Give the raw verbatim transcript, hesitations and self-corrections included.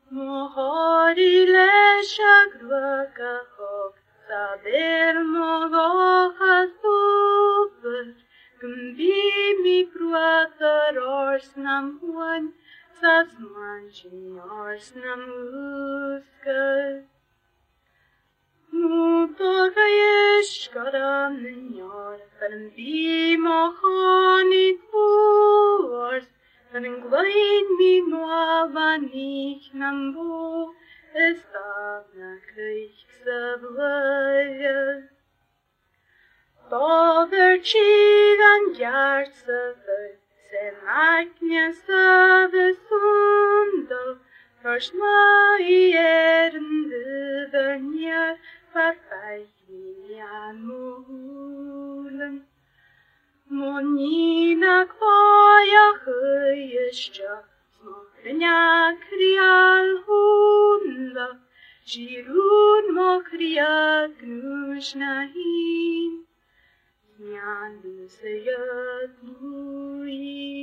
Mohori leshagraka hok, saber mogochas super, gumbi mi pruatar ors nam huan, sas manchi ors nam uskas. Mutoga yeshkaram nyor, van bi mochonit buors, van gwain mi moavan ich nam bo, es gab na krich savlaya. Dover chigan jartsaver, se magna save sundo, Tors ma i erende vernier, farfai mi an mulen. Monina kvaja höjestra, smakrinja krial hunda, girun mokria gnushna hin, nyan lusayat lui.